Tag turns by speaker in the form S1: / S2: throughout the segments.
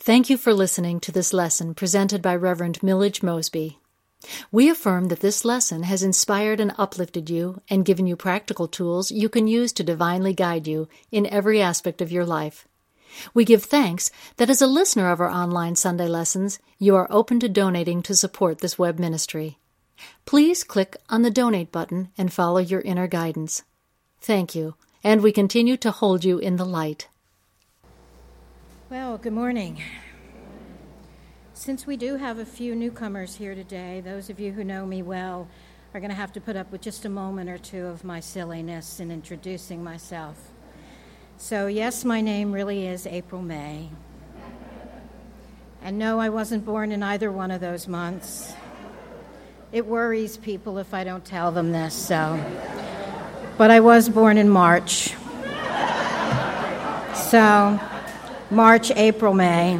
S1: Thank you for listening to this lesson presented by Reverend Millage Mosby. We affirm that this lesson has inspired and uplifted you and given you practical tools you can use to divinely guide you in every aspect of your life. We give thanks that as a listener of our online Sunday lessons, you are open to donating to support this web ministry. Please click on the donate button and follow your inner guidance. Thank you, and we continue to hold you in the light.
S2: Well, good morning. Since we do have a few newcomers here today, those of you who know me well are going to have to put up with just a moment or two of my silliness in introducing myself. So yes, my name really is April May. And no, I wasn't born in either one of those months. It worries people if I don't tell them this, but I was born in March. So March, April, May.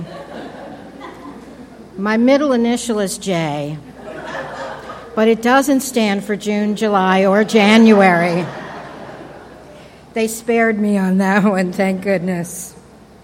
S2: My middle initial is J, but it doesn't stand for June, July, or January. They spared me on that one, thank goodness.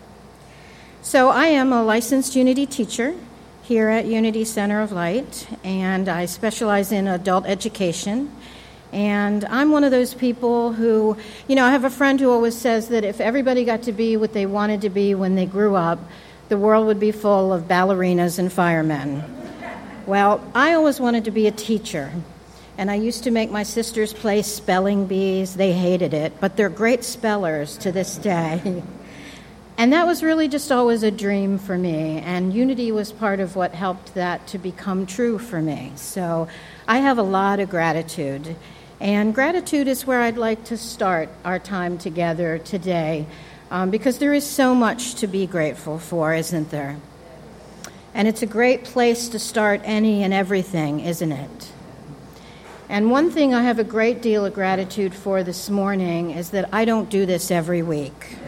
S2: So I am a licensed Unity teacher here at Unity Center of Light, and I specialize in adult education. And I'm one of those people who, I have a friend who always says that if everybody got to be what they wanted to be when they grew up, the world would be full of ballerinas and firemen. Well, I always wanted to be a teacher, and I used to make my sisters play spelling bees. They hated it, but they're great spellers to this day. And that was really just always a dream for me, and Unity was part of what helped that to become true for me. So I have a lot of gratitude. And gratitude is where I'd like to start our time together today, because there is so much to be grateful for, isn't there? And it's a great place to start any and everything, isn't it? And one thing I have a great deal of gratitude for this morning is that I don't do this every week.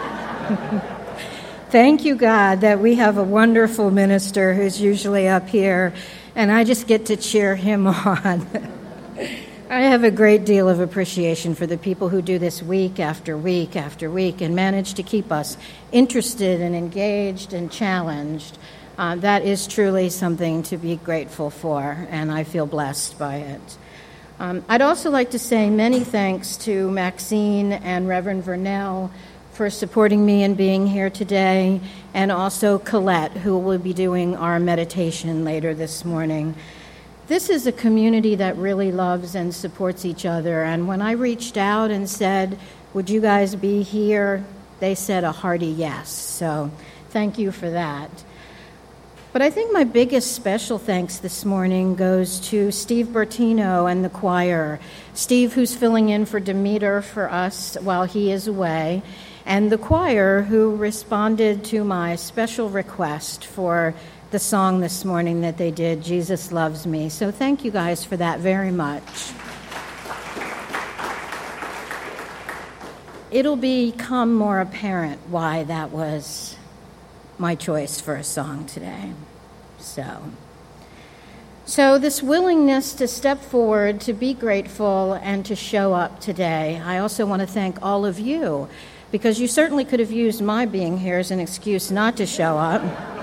S2: Thank you, God, that we have a wonderful minister who's usually up here, and I just get to cheer him on. I have a great deal of appreciation for the people who do this week after week after week and manage to keep us interested and engaged and challenged. That is truly something to be grateful for, and I feel blessed by it. I'd also like to say many thanks to Maxine and Reverend Vernell for supporting me in being here today, and also Colette, who will be doing our meditation later this morning. This is a community that really loves and supports each other, and when I reached out and said, would you guys be here, they said a hearty yes, so thank you for that. But I think my biggest special thanks this morning goes to Steve Bertino and the choir. Steve, who's filling in for Demeter for us while he is away, and the choir, who responded to my special request for the song this morning that they did, Jesus Loves Me. So thank you guys for that very much. It'll become more apparent why that was my choice for a song today. So this willingness to step forward, to be grateful, and to show up today. I also want to thank all of you, because you certainly could have used my being here as an excuse not to show up.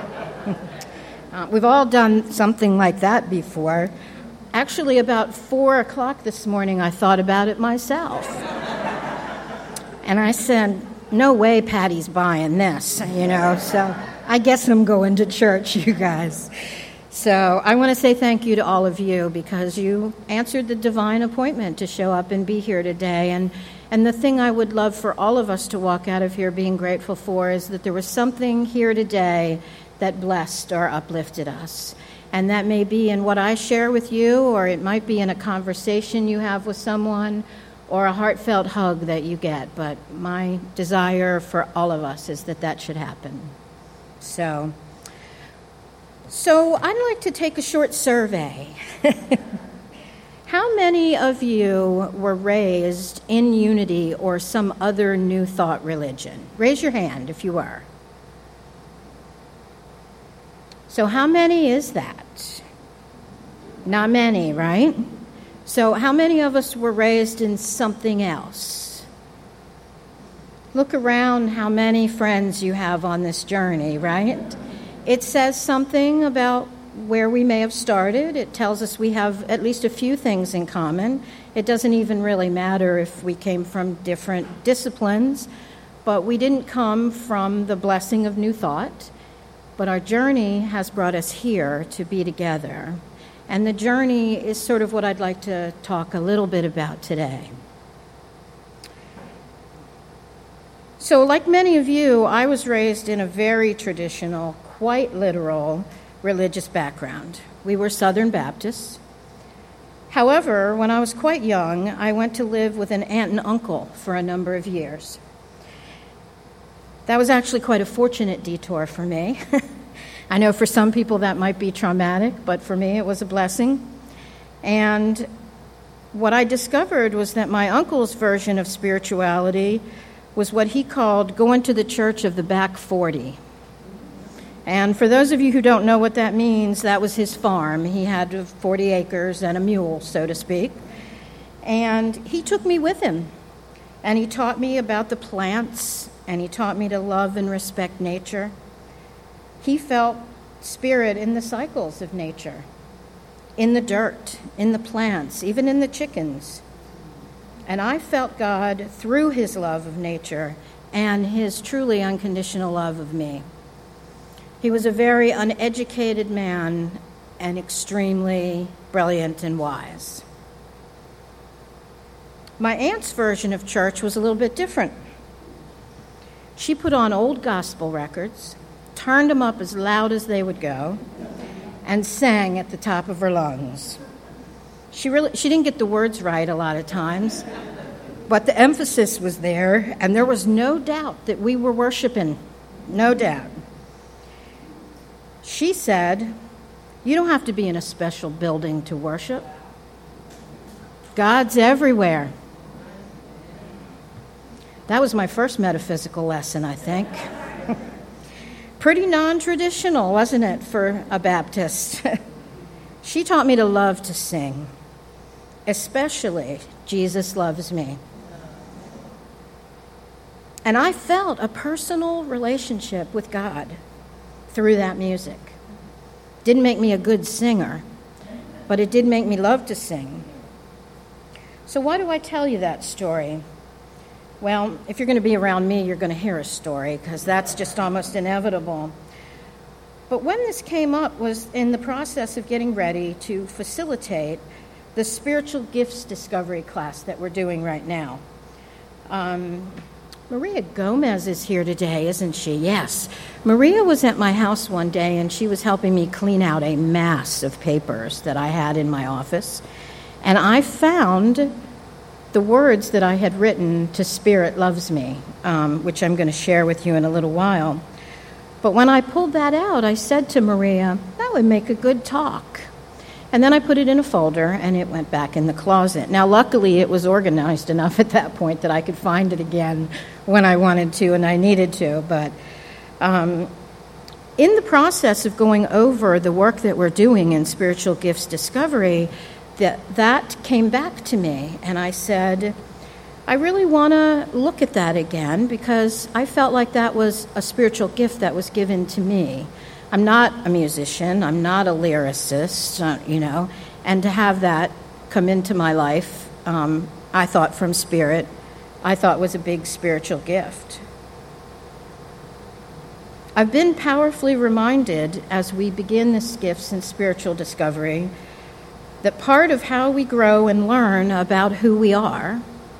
S2: We've all done something like that before. Actually, about 4 o'clock this morning, I thought about it myself. And I said, no way Patty's buying this, so I guess I'm going to church, you guys. So I want to say thank you to all of you, because you answered the divine appointment to show up and be here today. And the thing I would love for all of us to walk out of here being grateful for is that there was something here today that blessed or uplifted us. And that may be in what I share with you, or it might be in a conversation you have with someone, or a heartfelt hug that you get. But my desire for all of us is that that should happen. So I'd like to take a short survey. How many of you were raised in Unity or some other New Thought religion? Raise your hand if you were. So how many is that? Not many, right? So how many of us were raised in something else? Look around how many friends you have on this journey, right? It says something about where we may have started. It tells us we have at least a few things in common. It doesn't even really matter if we came from different disciplines, but we didn't come from the blessing of new thought. But our journey has brought us here to be together. And the journey is sort of what I'd like to talk a little bit about today. So, like many of you, I was raised in a very traditional, quite literal religious background. We were Southern Baptists. However, when I was quite young, I went to live with an aunt and uncle for a number of years. That was actually quite a fortunate detour for me. I know for some people that might be traumatic, but for me it was a blessing. And what I discovered was that my uncle's version of spirituality was what he called going to the church of the back 40. And for those of you who don't know what that means, that was his farm. He had 40 acres and a mule, so to speak. And he took me with him. And he taught me about the plants, and he taught me to love and respect nature. He felt spirit in the cycles of nature, in the dirt, in the plants, even in the chickens. And I felt God through his love of nature and his truly unconditional love of me. He was a very uneducated man and extremely brilliant and wise. My aunt's version of church was a little bit different. She put on old gospel records, turned them up as loud as they would go, and sang at the top of her lungs. She didn't get the words right a lot of times, but the emphasis was there, and there was no doubt that we were worshiping, no doubt. She said, "You don't have to be in a special building to worship. God's everywhere." That was my first metaphysical lesson, I think. Pretty non-traditional, wasn't it, for a Baptist? She taught me to love to sing, especially Jesus Loves Me. And I felt a personal relationship with God through that music. Didn't make me a good singer, but it did make me love to sing. So why do I tell you that story? Well, if you're going to be around me, you're going to hear a story, because that's just almost inevitable. But when this came up was in the process of getting ready to facilitate the spiritual gifts discovery class that we're doing right now. Maria Gomez is here today, isn't she? Yes. Maria was at my house one day, and she was helping me clean out a mass of papers that I had in my office. And I found the words that I had written to Spirit Loves Me, which I'm going to share with you in a little while. But when I pulled that out, I said to Maria, that would make a good talk. And then I put it in a folder, and it went back in the closet. Now, luckily, it was organized enough at that point that I could find it again when I wanted to and I needed to. But in the process of going over the work that we're doing in spiritual gifts discovery, that came back to me, and I said, I really want to look at that again, because I felt like that was a spiritual gift that was given to me. I'm not a musician, I'm not a lyricist, and to have that come into my life, I thought from Spirit, I thought was a big spiritual gift. I've been powerfully reminded as we begin this gifts and spiritual discovery that part of how we grow and learn about who we are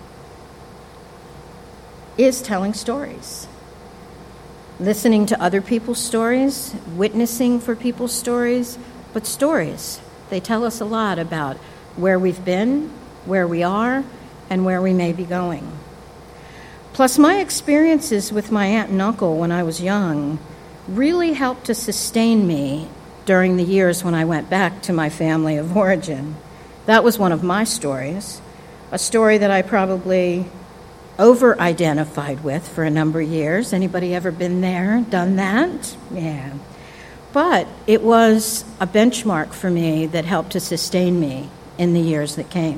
S2: is telling stories. Listening to other people's stories, witnessing for people's stories, but stories. They tell us a lot about where we've been, where we are, and where we may be going. Plus, my experiences with my aunt and uncle when I was young really helped to sustain me during the years when I went back to my family of origin. That was one of my stories, a story that I probably over-identified with for a number of years. Anybody ever been there, done that? Yeah. But it was a benchmark for me that helped to sustain me in the years that came.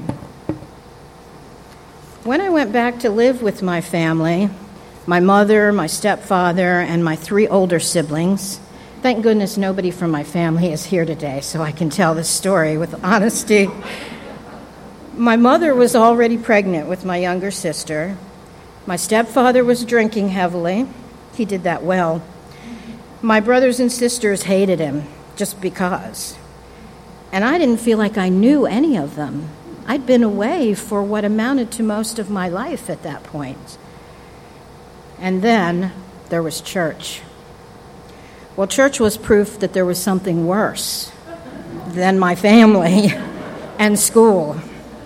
S2: When I went back to live with my family, my mother, my stepfather, and my 3 older siblings, Thank goodness nobody from my family is here today, so I can tell this story with honesty. My mother was already pregnant with my younger sister. My stepfather was drinking heavily. He did that well. My brothers and sisters hated him just because. And I didn't feel like I knew any of them. I'd been away for what amounted to most of my life at that point. And then there was church. Well, church was proof that there was something worse than my family and school.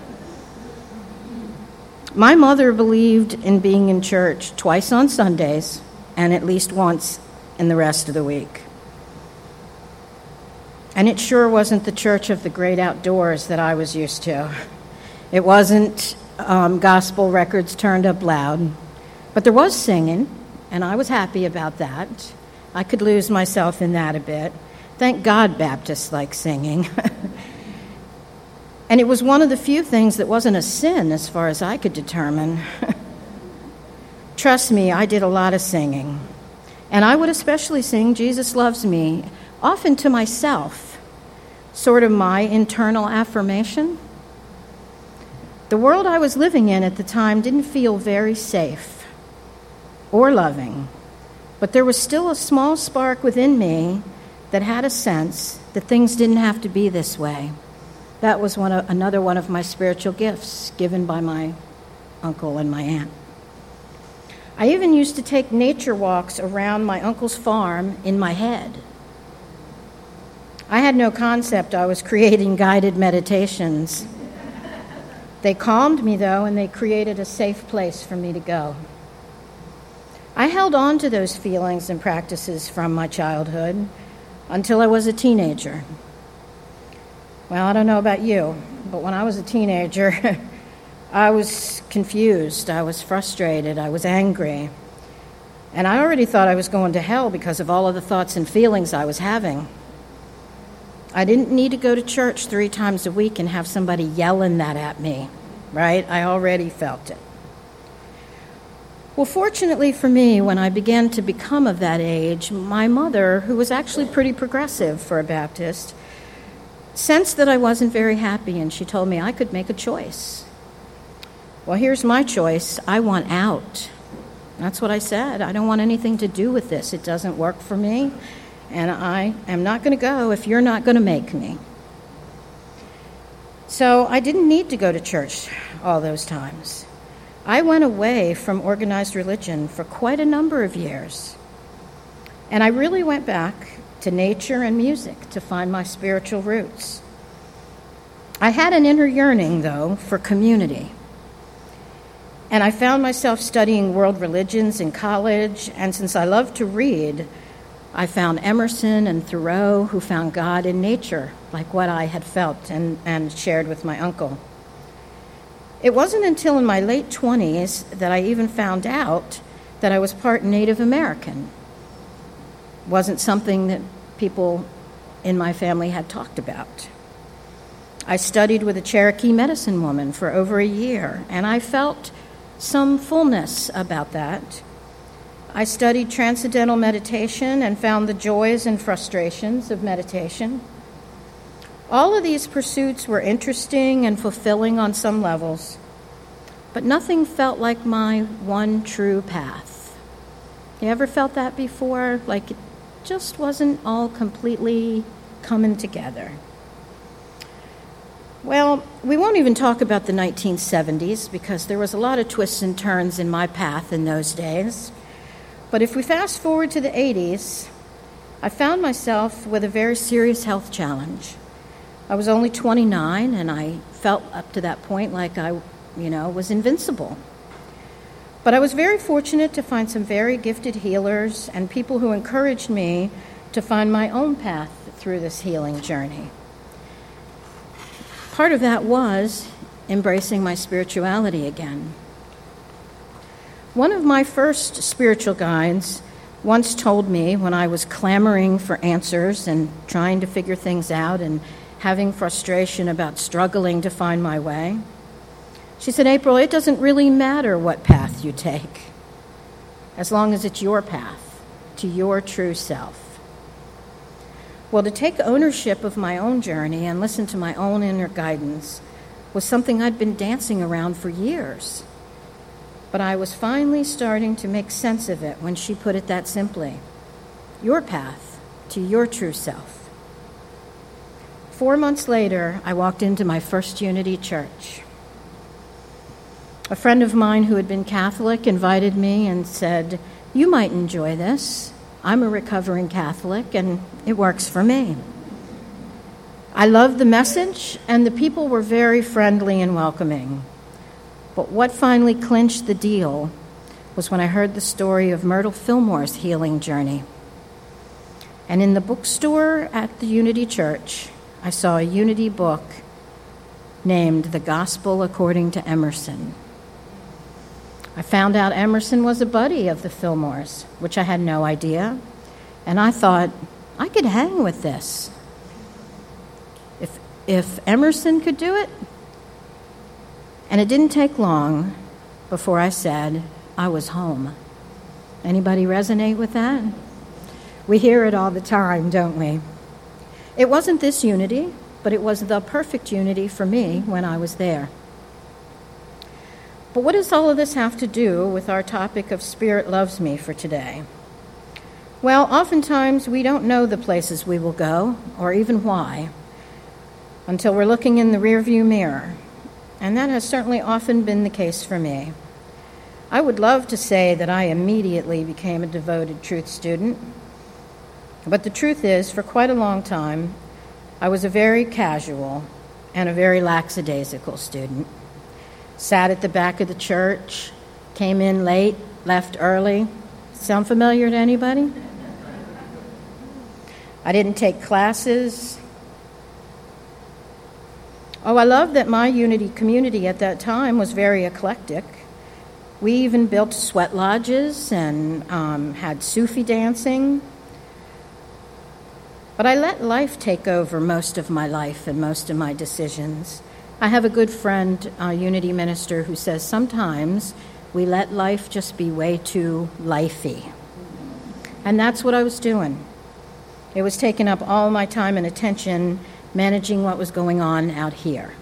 S2: My mother believed in being in church twice on Sundays and at least once in the rest of the week. And it sure wasn't the church of the great outdoors that I was used to. It wasn't gospel records turned up loud, but there was singing, and I was happy about that. I could lose myself in that a bit. Thank God Baptists like singing. And it was one of the few things that wasn't a sin as far as I could determine. Trust me, I did a lot of singing. And I would especially sing Jesus Loves Me, often to myself, sort of my internal affirmation. The world I was living in at the time didn't feel very safe or loving. But there was still a small spark within me that had a sense that things didn't have to be this way. That was another one of my spiritual gifts given by my uncle and my aunt. I even used to take nature walks around my uncle's farm in my head. I had no concept I was creating guided meditations. They calmed me, though, and they created a safe place for me to go. I held on to those feelings and practices from my childhood until I was a teenager. Well, I don't know about you, but when I was a teenager, I was confused, I was frustrated, I was angry. And I already thought I was going to hell because of all of the thoughts and feelings I was having. I didn't need to go to church 3 times a week and have somebody yelling that at me, right? I already felt it. Well, fortunately for me, when I began to become of that age, my mother, who was actually pretty progressive for a Baptist, sensed that I wasn't very happy, and she told me I could make a choice. Well, here's my choice. I want out. That's what I said. I don't want anything to do with this. It doesn't work for me, and I am not going to go if you're not going to make me. So I didn't need to go to church all those times. I went away from organized religion for quite a number of years. And I really went back to nature and music to find my spiritual roots. I had an inner yearning, though, for community. And I found myself studying world religions in college, and since I love to read, I found Emerson and Thoreau, who found God in nature, like what I had felt and shared with my uncle. It wasn't until in my late 20s that I even found out that I was part Native American. It wasn't something that people in my family had talked about. I studied with a Cherokee medicine woman for over a year, and I felt some fullness about that. I studied transcendental meditation and found the joys and frustrations of meditation. All of these pursuits were interesting and fulfilling on some levels, but nothing felt like my one true path. You ever felt that before? Like it just wasn't all completely coming together. Well, we won't even talk about the 1970s because there was a lot of twists and turns in my path in those days. But if we fast forward to the 80s, I found myself with a very serious health challenge. I was only 29, and I felt up to that point like I, was invincible. But I was very fortunate to find some very gifted healers and people who encouraged me to find my own path through this healing journey. Part of that was embracing my spirituality again. One of my first spiritual guides once told me when I was clamoring for answers and trying to figure things out and having frustration about struggling to find my way. She said, "April, it doesn't really matter what path you take, as long as it's your path to your true self." Well, to take ownership of my own journey and listen to my own inner guidance was something I'd been dancing around for years. But I was finally starting to make sense of it when she put it that simply. Your path to your true self. 4 months later, I walked into my First Unity Church. A friend of mine who had been Catholic invited me and said, "You might enjoy this. I'm a recovering Catholic, and it works for me." I loved the message, and the people were very friendly and welcoming. But what finally clinched the deal was when I heard the story of Myrtle Fillmore's healing journey. And in the bookstore at the Unity Church, I saw a Unity book named The Gospel According to Emerson. I found out Emerson was a buddy of the Fillmores, which I had no idea, and I thought, I could hang with this. If Emerson could do it. And it didn't take long before I said I was home. Anybody resonate with that? We hear it all the time, don't we? It wasn't this unity, but it was the perfect unity for me when I was there. But what does all of this have to do with our topic of Spirit Loves Me for today? Well, oftentimes we don't know the places we will go, or even why, until we're looking in the rearview mirror. And that has certainly often been the case for me. I would love to say that I immediately became a devoted truth student, but the truth is, for quite a long time, I was a very casual and a very lackadaisical student. Sat at the back of the church, came in late, left early. Sound familiar to anybody? I didn't take classes. Oh, I love that my Unity community at that time was very eclectic. We even built sweat lodges and had Sufi dancing. But I let life take over most of my life and most of my decisions. I have a good friend, a Unity minister, who says sometimes we let life just be way too lifey. And that's what I was doing. It was taking up all my time and attention managing what was going on out here.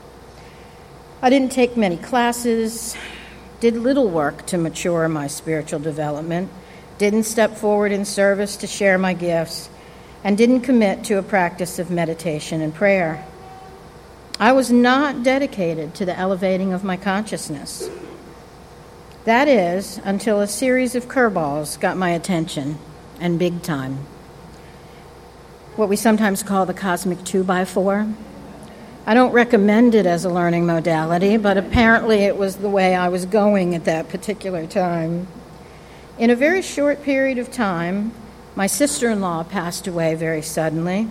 S2: I didn't take many classes, did little work to mature my spiritual development, didn't step forward in service to share my gifts, and didn't commit to a practice of meditation and prayer. I was not dedicated to the elevating of my consciousness. That is, until a series of curveballs got my attention, and big time. What we sometimes call the cosmic 2x4. I don't recommend it as a learning modality, but apparently it was the way I was going at that particular time. In a very short period of time, my sister-in-law passed away very suddenly.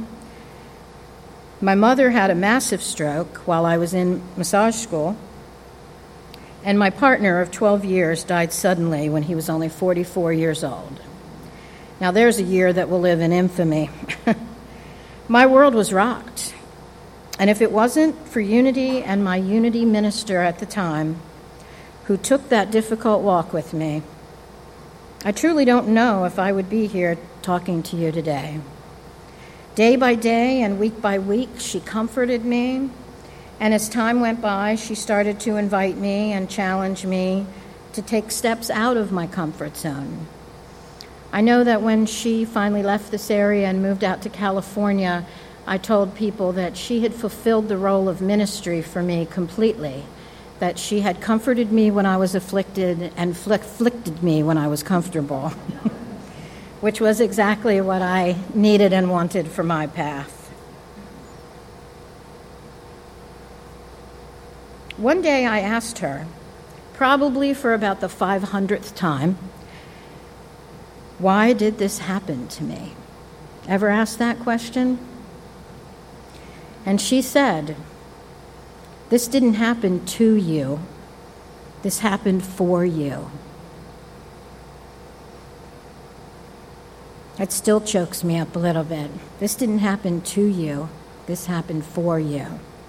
S2: My mother had a massive stroke while I was in massage school, and my partner of 12 years died suddenly when he was only 44 years old. Now there's a year that will live in infamy. My world was rocked, and if it wasn't for Unity and my Unity minister at the time, who took that difficult walk with me, I truly don't know if I would be here talking to you today. Day by day and week by week, she comforted me, and as time went by, she started to invite me and challenge me to take steps out of my comfort zone. I know that when she finally left this area and moved out to California, I told people that she had fulfilled the role of ministry for me completely, that she had comforted me when I was afflicted and afflicted me when I was comfortable. Which was exactly what I needed and wanted for my path. One day I asked her, probably for about the 500th time, why did this happen to me? Ever asked that question? And she said, this didn't happen to you. This happened for you. It still chokes me up a little bit. This didn't happen to you. This happened for you.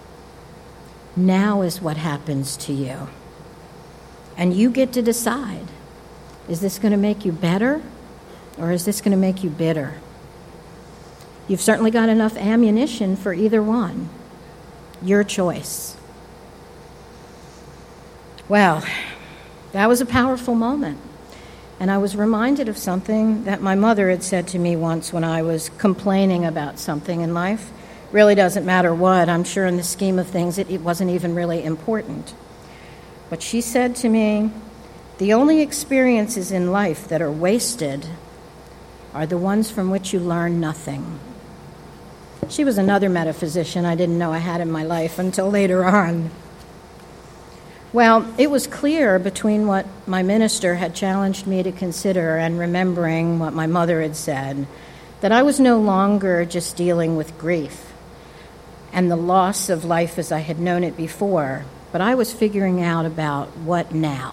S2: Now is what happens to you. And you get to decide, is this going to make you better or is this going to make you bitter? You've certainly got enough ammunition for either one. Your choice. Well, that was a powerful moment. And I was reminded of something that my mother had said to me once when I was complaining about something in life. Really doesn't matter what. I'm sure in the scheme of things it wasn't even really important. But she said to me, the only experiences in life that are wasted are the ones from which you learn nothing. She was another metaphysician I didn't know I had in my life until later on. Well, it was clear between what my minister had challenged me to consider and remembering what my mother had said that I was no longer just dealing with grief and the loss of life as I had known it before, but I was figuring out about what now.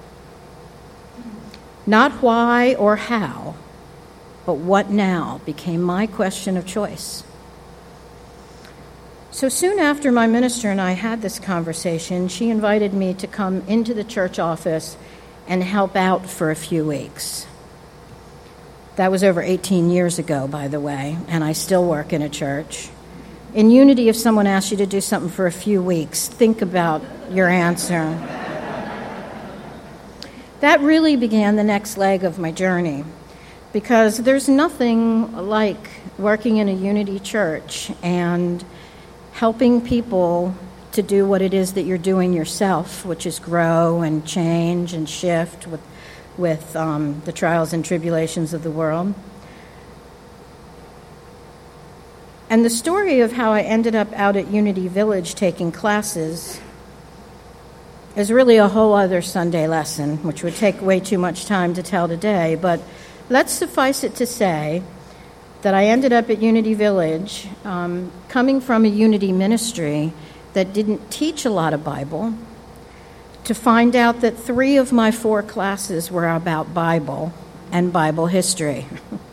S2: Not why or how, but what now became my question of choice. So soon after my minister and I had this conversation, she invited me to come into the church office and help out for a few weeks. That was over 18 years ago, by the way, and I still work in a church. In Unity, if someone asks you to do something for a few weeks, think about your answer. That really began the next leg of my journey, because there's nothing like working in a Unity church and helping people to do what it is that you're doing yourself, which is grow and change and shift with the trials and tribulations of the world. And the story of how I ended up out at Unity Village taking classes is really a whole other Sunday lesson, which would take way too much time to tell today, but let's suffice it to say that I ended up at Unity Village, coming from a Unity ministry that didn't teach a lot of Bible, to find out that 3 of my 4 classes were about Bible and Bible history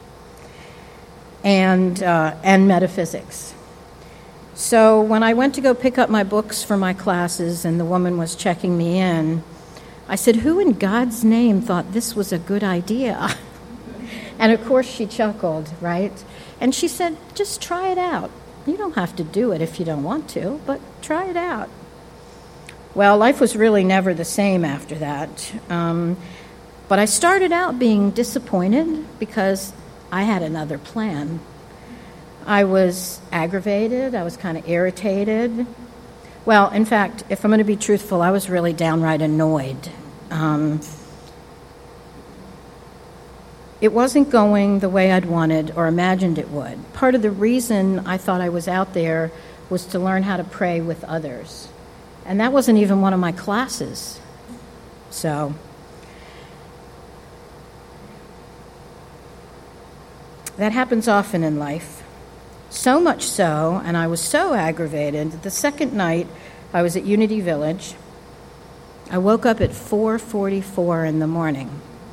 S2: and metaphysics. So when I went to go pick up my books for my classes and the woman was checking me in, I said, "Who in God's name thought this was a good idea?" And of course she chuckled, right? And she said, "Just try it out. You don't have to do it if you don't want to, but try it out." Well, life was really never the same after that. But I started out being disappointed because I had another plan. I was aggravated. I was kind of irritated. Well, in fact, if I'm going to be truthful, I was really downright annoyed. It wasn't going the way I'd wanted or imagined it would. Part of the reason I thought I was out there was to learn how to pray with others. And that wasn't even one of my classes. So that happens often in life. So much so, and I was so aggravated, that the second night I was at Unity Village, I woke up at 4:44 in the morning.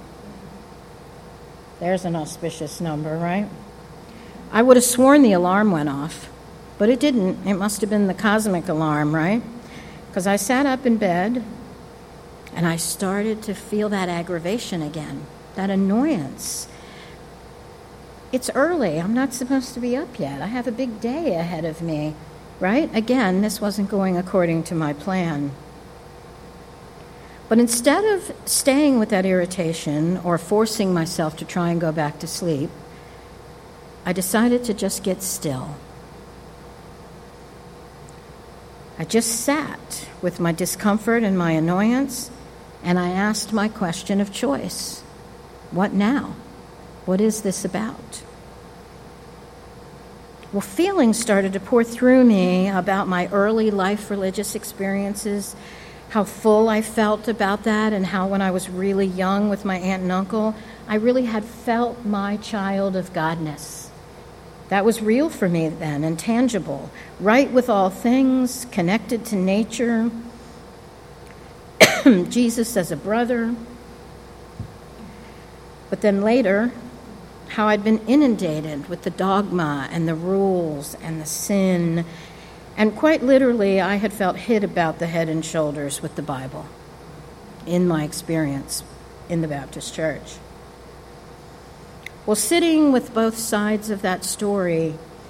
S2: There's an auspicious number, right? I would have sworn the alarm went off, but it didn't. It must have been the cosmic alarm, right? Because I sat up in bed, and I started to feel that aggravation again, that annoyance. It's early. I'm not supposed to be up yet. I have a big day ahead of me, right? Again, this wasn't going according to my plan. But instead of staying with that irritation or forcing myself to try and go back to sleep, I decided to just get still. I just sat with my discomfort and my annoyance, and I asked my question of choice. What now? What is this about? Well, feelings started to pour through me about my early life religious experiences, how full I felt about that, and how when I was really young with my aunt and uncle, I really had felt my child of Godness. That was real for me then and tangible, right with all things, connected to nature, Jesus as a brother. But then later, how I'd been inundated with the dogma and the rules and the sin. And quite literally, I had felt hit about the head and shoulders with the Bible in my experience in the Baptist church. Well, sitting with both sides of that story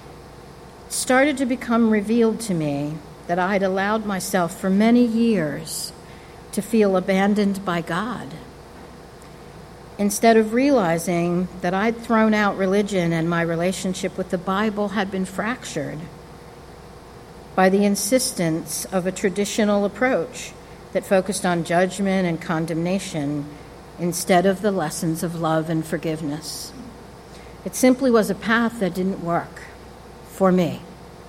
S2: started to become revealed to me that I had allowed myself for many years to feel abandoned by God. Instead of realizing that I'd thrown out religion and my relationship with the Bible had been fractured by the insistence of a traditional approach that focused on judgment and condemnation instead of the lessons of love and forgiveness. It simply was a path that didn't work for me.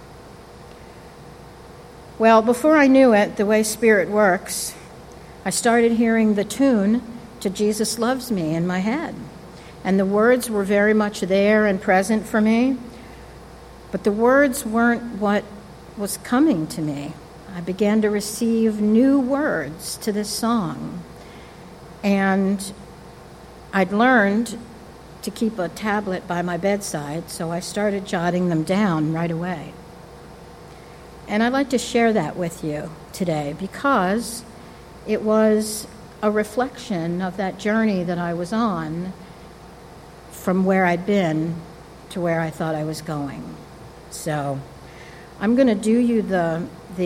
S2: Well, before I knew it, the way Spirit works, I started hearing the tune to Jesus Loves Me in my head. And the words were very much there and present for me, but the words weren't what was coming to me. I began to receive new words to this song. And I'd learned to keep a tablet by my bedside, so I started jotting them down right away. And I'd like to share that with you today because it was a reflection of that journey that I was on from where I'd been to where I thought I was going. So I'm going to do you the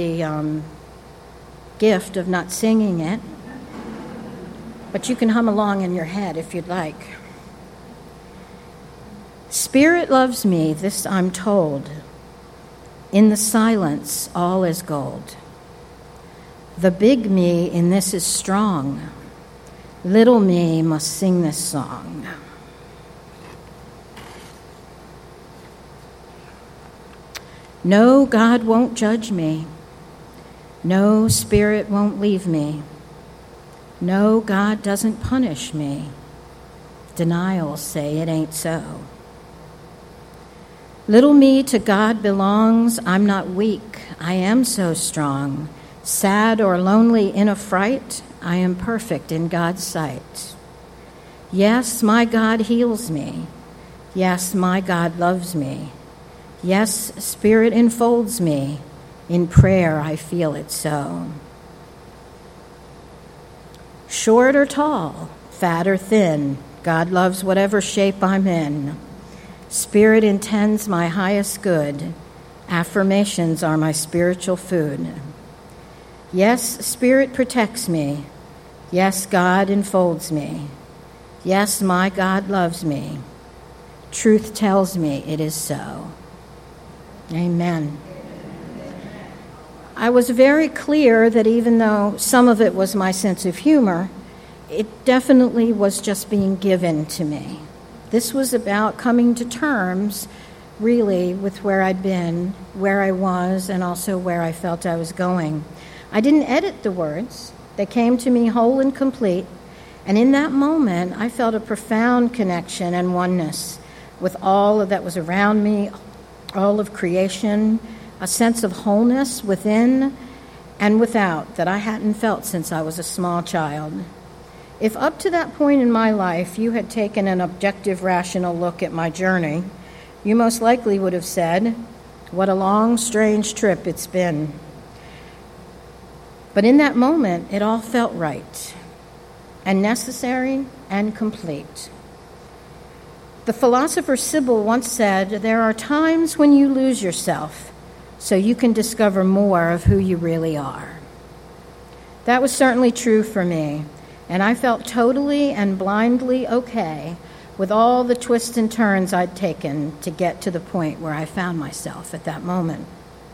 S2: gift of not singing it, but you can hum along in your head if you'd like. Spirit loves me, this I'm told. In the silence, all is gold. The big me in this is strong. Little me must sing this song. No, God won't judge me. No, Spirit won't leave me. No, God doesn't punish me. Denials say it ain't so. Little me to God belongs. I'm not weak. I am so strong. Sad or lonely in a fright, I am perfect in God's sight. Yes, my God heals me. Yes, my God loves me. Yes, Spirit enfolds me. In prayer, I feel it so. Short or tall, fat or thin, God loves whatever shape I'm in. Spirit intends my highest good. Affirmations are my spiritual food. Yes, Spirit protects me. Yes, God enfolds me. Yes, my God loves me. Truth tells me it is so. Amen. I was very clear that even though some of it was my sense of humor, it definitely was just being given to me. This was about coming to terms, really, with where I'd been, where I was, and also where I felt I was going. I didn't edit the words. They came to me whole and complete. And in that moment, I felt a profound connection and oneness with all that was around me, all of creation, a sense of wholeness within and without that I hadn't felt since I was a small child. If up to that point in my life you had taken an objective, rational look at my journey, you most likely would have said, "What a long, strange trip it's been." But in that moment, it all felt right and necessary and complete. The philosopher Sybil once said, "There are times when you lose yourself so you can discover more of who you really are." That was certainly true for me, and I felt totally and blindly okay with all the twists and turns I'd taken to get to the point where I found myself at that moment.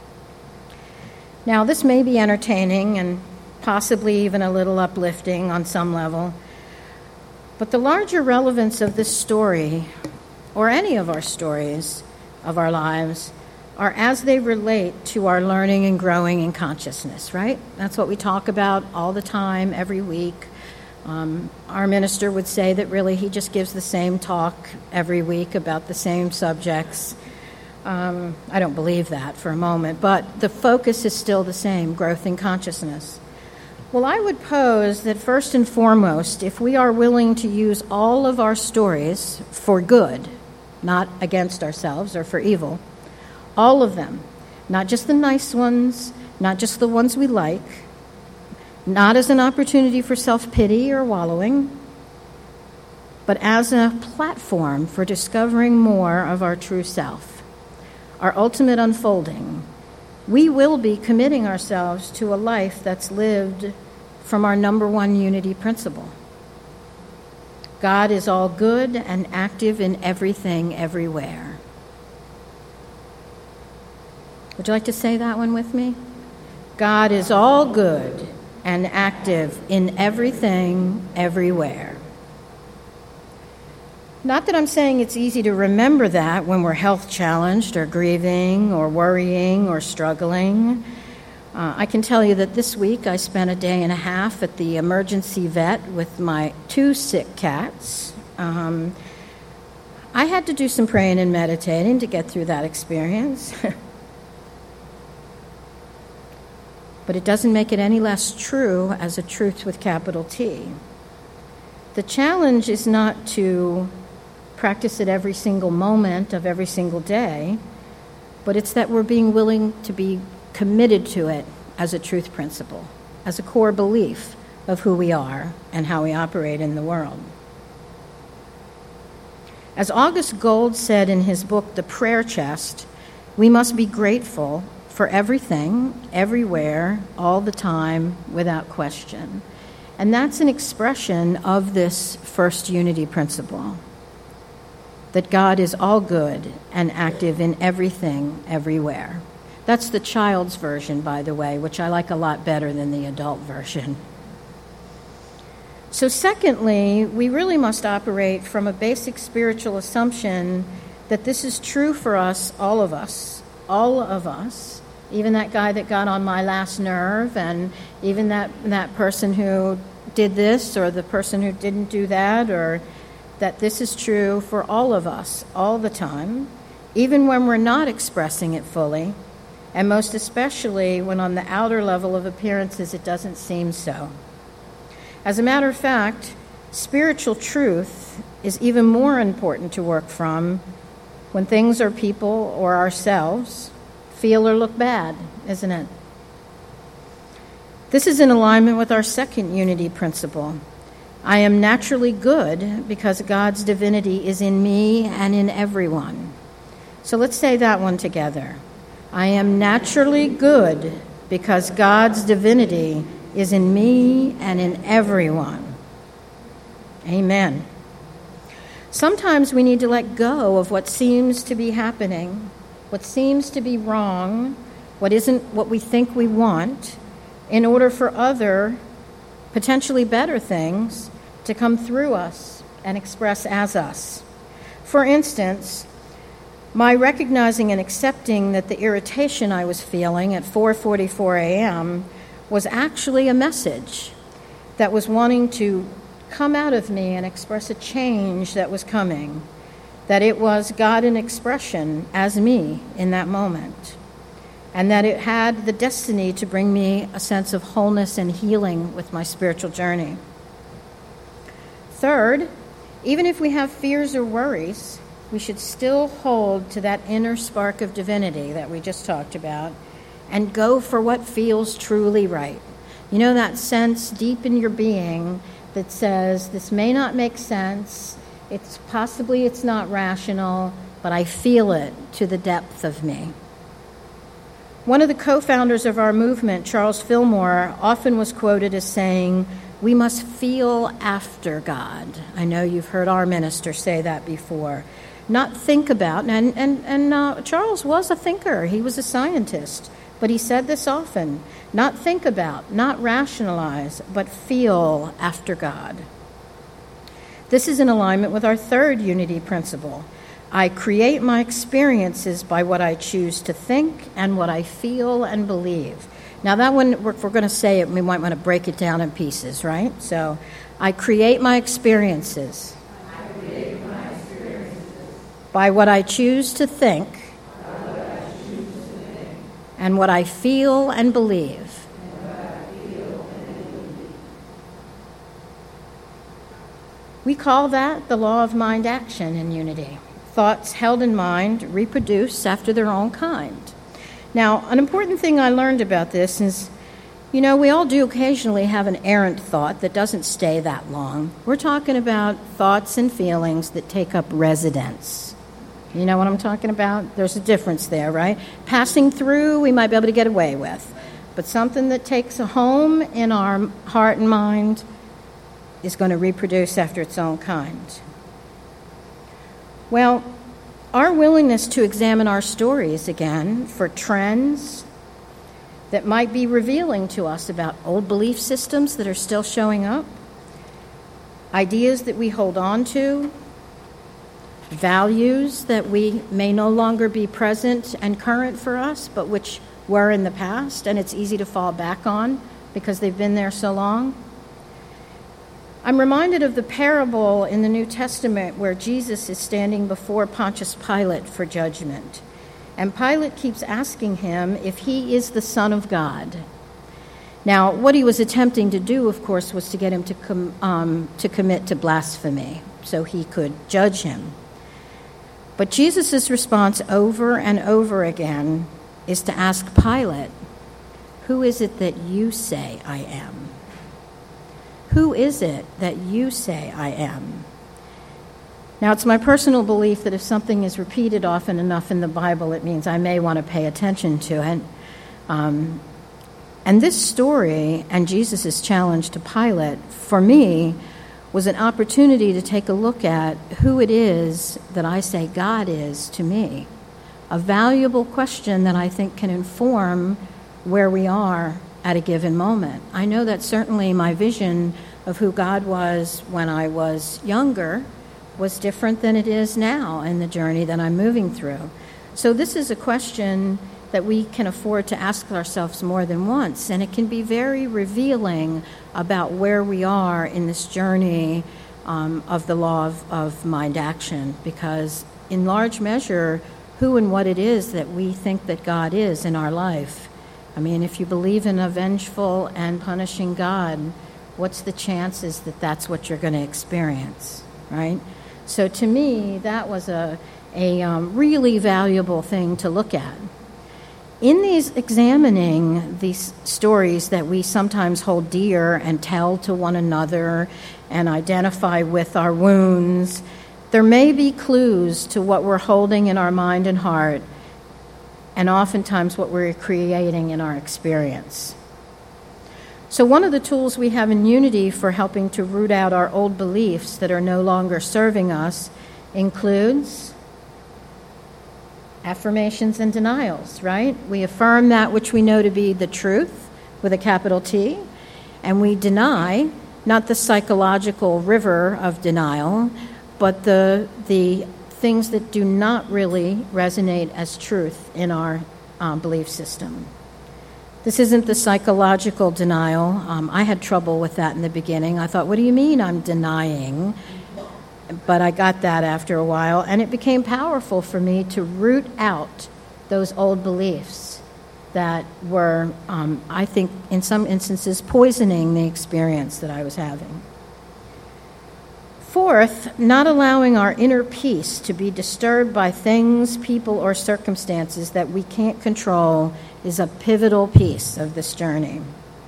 S2: Now, this may be entertaining and possibly even a little uplifting on some level, but the larger relevance of this story, or any of our stories of our lives, are as they relate to our learning and growing in consciousness, right? That's what we talk about all the time, every week. Our minister would say that really he just gives the same talk every week about the same subjects. I don't believe that for a moment, but the focus is still the same, growth in consciousness. Well, I would pose that first and foremost, if we are willing to use all of our stories for good, not against ourselves or for evil, all of them, not just the nice ones, not just the ones we like, not as an opportunity for self-pity or wallowing, but as a platform for discovering more of our true self. our ultimate unfolding, we will be committing ourselves to a life that's lived from our number one unity principle. God is all good and active in everything, everywhere. Would you like to say that one with me? God is all good and active in everything, everywhere. Not that I'm saying it's easy to remember that when we're health challenged or grieving or worrying or struggling. I can tell you that this week I spent a day and a half at the emergency vet with my 2 sick cats. I had to do some praying and meditating to get through that experience. But it doesn't make it any less true as a truth with capital T. The challenge is not to practice it every single moment of every single day, but it's that we're being willing to be committed to it as a truth principle, as a core belief of who we are and how we operate in the world. As August Gold said in his book, The Prayer Chest, we must be grateful for everything, everywhere, all the time, without question. And that's an expression of this first unity principle, that God is all good and active in everything, everywhere. That's the child's version, by the way, which I like a lot better than the adult version. So secondly, we really must operate from a basic spiritual assumption that this is true for us, all of us, even that guy that got on my last nerve, and even that person who did this, or the person who didn't do that, or that this is true for all of us, all the time, even when we're not expressing it fully, and most especially when on the outer level of appearances it doesn't seem so. As a matter of fact, spiritual truth is even more important to work from when things or people or ourselves feel or look bad, isn't it? This is in alignment with our second unity principle. I am naturally good because God's divinity is in me and in everyone. So let's say that one together. I am naturally good because God's divinity is in me and in everyone. Amen. Sometimes we need to let go of what seems to be happening, what seems to be wrong, what isn't what we think we want, in order for other, potentially better things to come through us and express as us. For instance, my recognizing and accepting that the irritation I was feeling at 4:44 a.m. was actually a message that was wanting to come out of me and express a change that was coming, that it was God in expression as me in that moment, and that it had the destiny to bring me a sense of wholeness and healing with my spiritual journey. Third, even if we have fears or worries, we should still hold to that inner spark of divinity that we just talked about and go for what feels truly right. You know, that sense deep in your being that says, this may not make sense, it's not rational, but I feel it to the depth of me. One of the co-founders of our movement, Charles Fillmore, often was quoted as saying, we must feel after God. I know you've heard our minister say that before. Not think about, and Charles was a thinker, he was a scientist, but he said this often, not think about, not rationalize, but feel after God. This is in alignment with our third unity principle. I create my experiences by what I choose to think and what I feel and believe. Now that one, if we're going to say it, we might want to break it down in pieces, right? So, I create my experiences. By what I choose to think and what I feel and believe. We call that the law of mind action in unity. Thoughts held in mind reproduce after their own kind. Now, an important thing I learned about this is, you know, we all do occasionally have an errant thought that doesn't stay that long. We're talking about thoughts and feelings that take up residence. You know what I'm talking about? There's a difference there, right? Passing through, we might be able to get away with. But something that takes a home in our heart and mind is going to reproduce after its own kind. Well, our willingness to examine our stories again for trends that might be revealing to us about old belief systems that are still showing up, ideas that we hold on to, values that we may no longer be present and current for us, but which were in the past, and it's easy to fall back on because they've been there so long. I'm reminded of the parable in the New Testament where Jesus is standing before Pontius Pilate for judgment. And Pilate keeps asking him if he is the Son of God. Now, what he was attempting to do, of course, was to get him to commit to blasphemy so he could judge him. But Jesus' response over and over again is to ask Pilate, who is it that you say I am? Who is it that you say I am? Now, it's my personal belief that if something is repeated often enough in the Bible, it means I may want to pay attention to it. And this story and Jesus' challenge to Pilate, for me, was an opportunity to take a look at who it is that I say God is to me. A valuable question that I think can inform where we are at a given moment. I know that certainly my vision of who God was when I was younger was different than it is now in the journey that I'm moving through. So this is a question that we can afford to ask ourselves more than once, and it can be very revealing about where we are in this journey of the law of mind action, because in large measure, who and what it is that we think that God is in our life. I mean, if you believe in a vengeful and punishing God, what's the chances that that's what you're going to experience, right? So to me, that was a really valuable thing to look at. In these examining these stories that we sometimes hold dear and tell to one another and identify with our wounds, there may be clues to what we're holding in our mind and heart, and oftentimes what we're creating in our experience. So one of the tools we have in Unity for helping to root out our old beliefs that are no longer serving us includes affirmations and denials, right? We affirm that which we know to be the truth with a capital T, and we deny, not the psychological river of denial, but the things that do not really resonate as truth in our belief system. This isn't the psychological denial. I had trouble with that in the beginning. I thought, what do you mean I'm denying? But I got that after a while, and it became powerful for me to root out those old beliefs that were, I think, in some instances, poisoning the experience that I was having. Fourth, not allowing our inner peace to be disturbed by things, people, or circumstances that we can't control is a pivotal piece of this journey.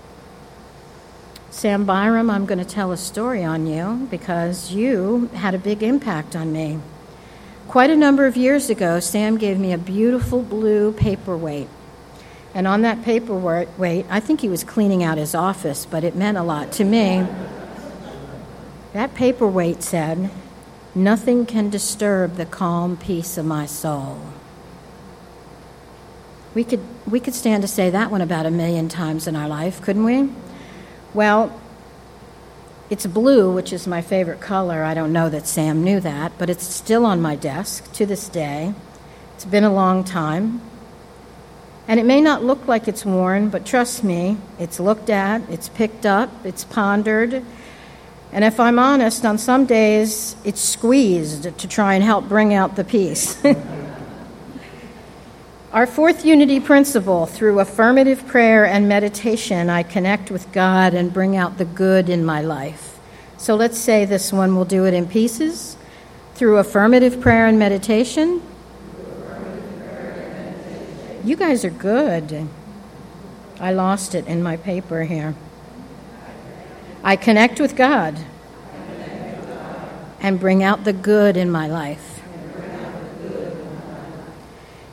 S2: Sam Byram, I'm going to tell a story on you because you had a big impact on me. Quite a number of years ago, Sam gave me a beautiful blue paperweight. And on that paperweight, I think he was cleaning out his office, but it meant a lot to me. That paperweight said, "Nothing can disturb the calm peace of my soul." We could stand to say that one about 1,000,000 times in our life, couldn't we? Well, it's blue, which is my favorite color. I don't know that Sam knew that, but it's still on my desk to this day. It's been a long time. And it may not look like it's worn, but trust me, it's looked at, it's picked up, it's pondered. And if I'm honest, on some days, it's squeezed to try and help bring out the peace. Our fourth unity principle, through affirmative prayer and meditation, I connect with God and bring out the good in my life. So let's say this one, we'll do it in pieces. Through affirmative prayer and meditation. You guys are good. I lost it in my paper here. I connect with God and bring out the good in my life.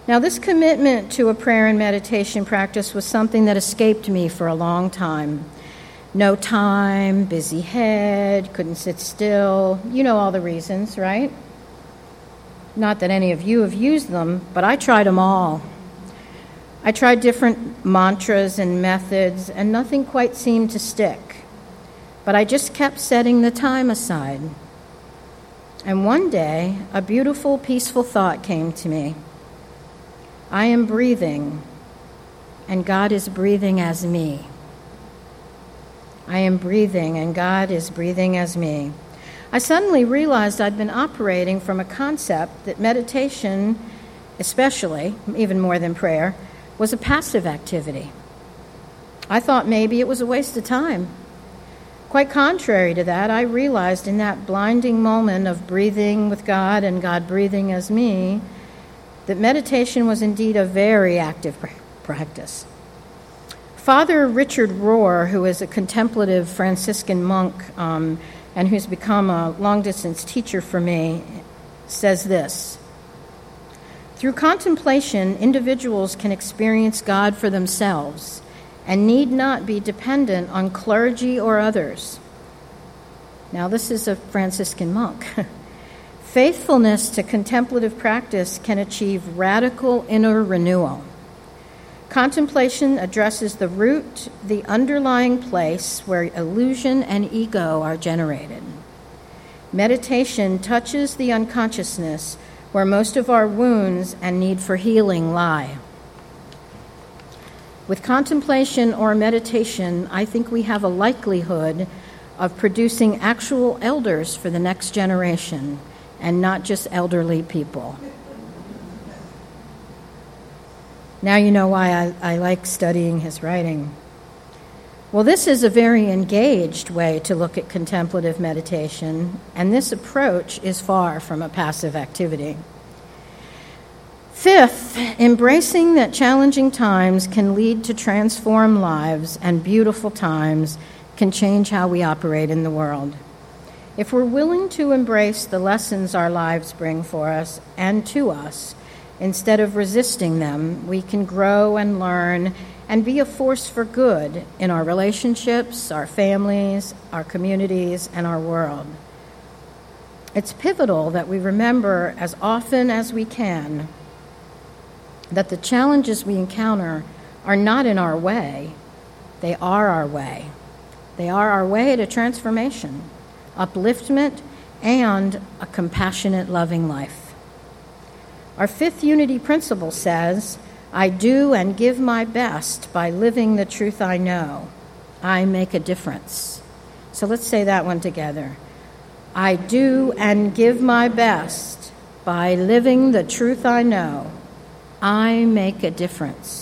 S2: Now, this commitment to a prayer and meditation practice was something that escaped me for a long time. No time, busy head, couldn't sit still. You know all the reasons, right? Not that any of you have used them, but I tried them all. I tried different mantras and methods, and nothing quite seemed to stick. But I just kept setting the time aside. And one day, a beautiful, peaceful thought came to me. I am breathing, and God is breathing as me. I am breathing, and God is breathing as me. I suddenly realized I'd been operating from a concept that meditation, especially, even more than prayer, was a passive activity. I thought maybe it was a waste of time. Quite contrary to that, I realized in that blinding moment of breathing with God and God breathing as me, that meditation was indeed a very active practice. Father Richard Rohr, who is a contemplative Franciscan monk and who's become a long-distance teacher for me, says this: through contemplation, individuals can experience God for themselves and need not be dependent on clergy or others. Now, this is a Franciscan monk. Faithfulness to contemplative practice can achieve radical inner renewal. Contemplation addresses the root, the underlying place where illusion and ego are generated. Meditation touches the unconsciousness where most of our wounds and need for healing lie. With contemplation or meditation, I think we have a likelihood of producing actual elders for the next generation, and not just elderly people. Now you know why I like studying his writing. Well, this is a very engaged way to look at contemplative meditation, and this approach is far from a passive activity. Fifth, embracing that challenging times can lead to transformed lives, and beautiful times can change how we operate in the world. If we're willing to embrace the lessons our lives bring for us and to us, instead of resisting them, we can grow and learn and be a force for good in our relationships, our families, our communities, and our world. It's pivotal that we remember as often as we can that the challenges we encounter are not in our way. They are our way. They are our way to transformation, upliftment, and a compassionate, loving life. Our fifth unity principle says, I do and give my best by living the truth I know. I make a difference. So let's say that one together. I do and give my best by living the truth I know. I make a difference.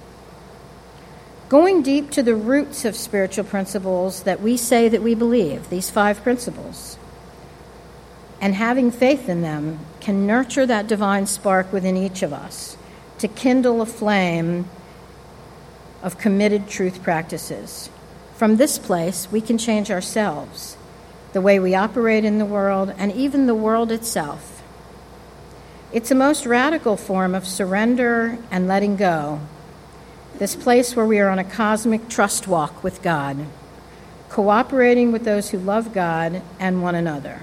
S2: Going deep to the roots of spiritual principles that we say that we believe, these 5 principles, and having faith in them can nurture that divine spark within each of us to kindle a flame of committed truth practices. From this place, we can change ourselves, the way we operate in the world, and even the world itself. It's a most radical form of surrender and letting go, this place where we are on a cosmic trust walk with God, cooperating with those who love God and one another.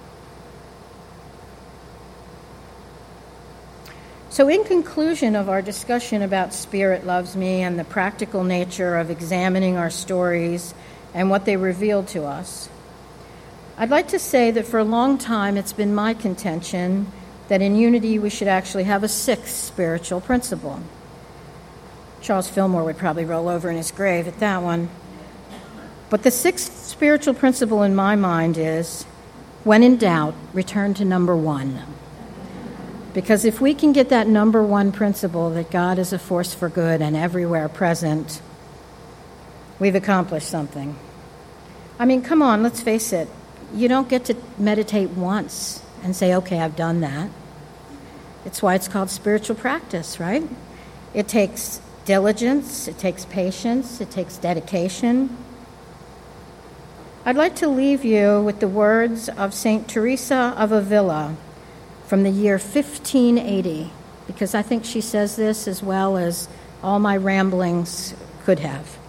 S2: So in conclusion of our discussion about Spirit Loves Me and the practical nature of examining our stories and what they reveal to us, I'd like to say that for a long time it's been my contention that in unity we should actually have a 6th spiritual principle. Charles Fillmore would probably roll over in his grave at that one. But the 6th spiritual principle in my mind is, when in doubt, return to number 1. Because if we can get that number 1 principle, that God is a force for good and everywhere present, we've accomplished something. I mean, come on, let's face it. You don't get to meditate once and say, okay, I've done that. It's why it's called spiritual practice, right? It takes diligence, it takes patience, it takes dedication. I'd like to leave you with the words of St. Teresa of Avila from the year 1580, because I think she says this as well as all my ramblings could have.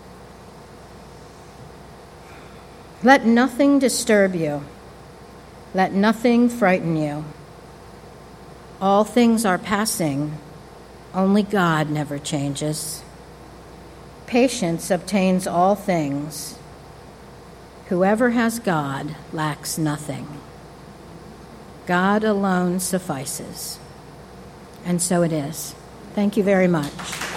S2: Let nothing disturb you. Let nothing frighten you. All things are passing. Only God never changes. Patience obtains all things. Whoever has God lacks nothing. God alone suffices. And so it is. Thank you very much.